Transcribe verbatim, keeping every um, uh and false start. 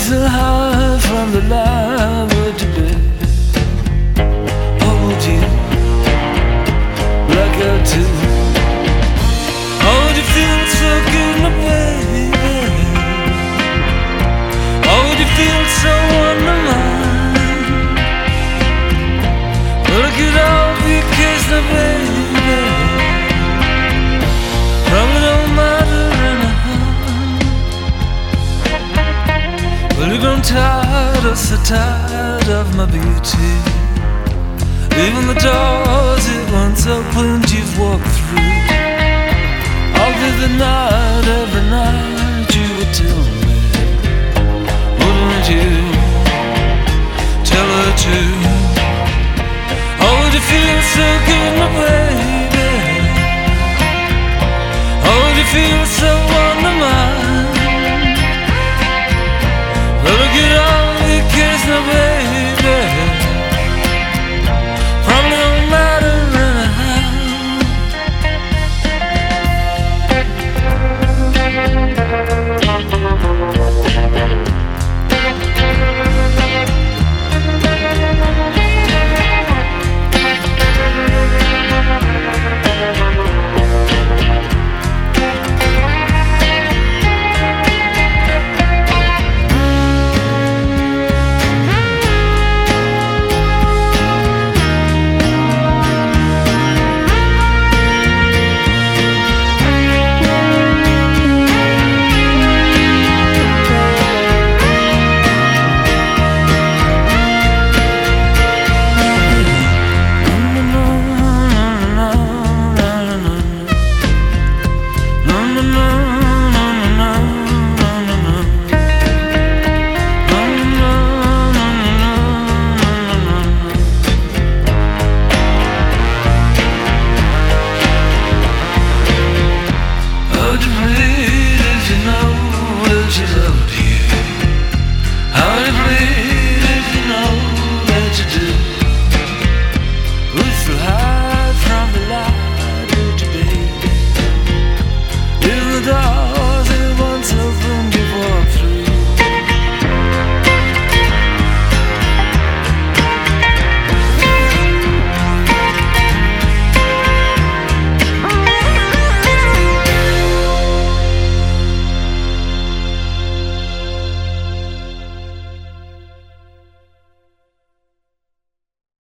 so high from the line, would you be? Or would you black out too? Oh, would you feel so good, my baby? Oh, would you feel so on my mind? Well, I could all be kissed, my baby, from an old mother and a hand. Well, you've grown tired, oh so tired of my beauty. Even the doors it once opened you've walked through. All through the night, every night you would tell me